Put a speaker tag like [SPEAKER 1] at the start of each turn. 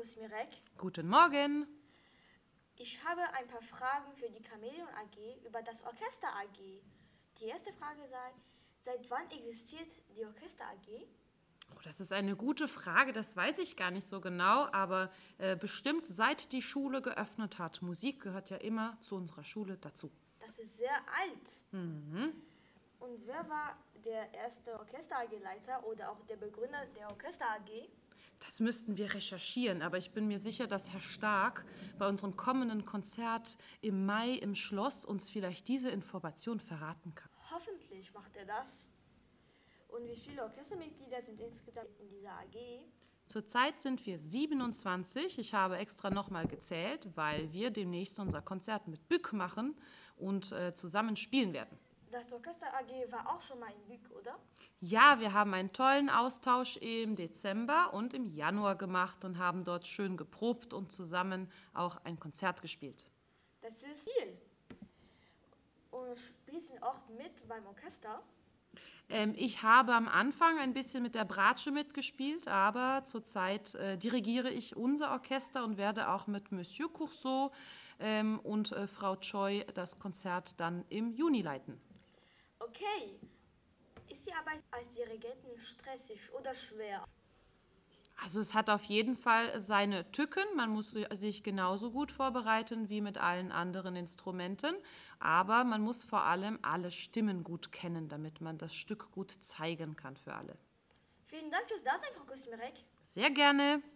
[SPEAKER 1] Kusmirek.
[SPEAKER 2] Guten Morgen.
[SPEAKER 1] Ich habe ein paar Fragen für die Chamäleon AG über das Orchester AG. Die erste Frage sei, seit wann existiert die Orchester AG?
[SPEAKER 2] Oh, das ist eine gute Frage, das weiß ich gar nicht so genau, aber bestimmt seit die Schule geöffnet hat. Musik gehört ja immer zu unserer Schule dazu.
[SPEAKER 1] Das ist sehr alt. Und wer war der erste Orchester AG-Leiter oder auch der Begründer der Orchester AG?
[SPEAKER 2] Das müssten wir recherchieren, aber ich bin mir sicher, dass Herr Stark bei unserem kommenden Konzert im Mai im Schloss uns vielleicht diese Information verraten kann.
[SPEAKER 1] Hoffentlich macht er das. Und wie viele Orchestermitglieder sind insgesamt in dieser AG?
[SPEAKER 2] Zurzeit sind wir 27. Ich habe extra nochmal gezählt, weil wir demnächst unser Konzert mit Bück machen und zusammen spielen werden.
[SPEAKER 1] Das Orchester AG war auch schon mal in Bück, oder?
[SPEAKER 2] Ja, wir haben einen tollen Austausch im Dezember und im Januar gemacht und haben dort schön geprobt und zusammen auch ein Konzert gespielt.
[SPEAKER 1] Das ist viel. Und spielst du auch mit beim Orchester?
[SPEAKER 2] Ich habe am Anfang ein bisschen mit der Bratsche mitgespielt, aber zurzeit dirigiere ich unser Orchester und werde auch mit Monsieur Courceau und Frau Choi das Konzert dann im Juni leiten.
[SPEAKER 1] Okay. Ist die Arbeit als Dirigentin stressig oder schwer?
[SPEAKER 2] Also es hat auf jeden Fall seine Tücken. Man muss sich genauso gut vorbereiten wie mit allen anderen Instrumenten. Aber man muss vor allem alle Stimmen gut kennen, damit man das Stück gut zeigen kann für alle.
[SPEAKER 1] Vielen Dank fürs Dasein, Frau Kusmirek.
[SPEAKER 2] Sehr gerne.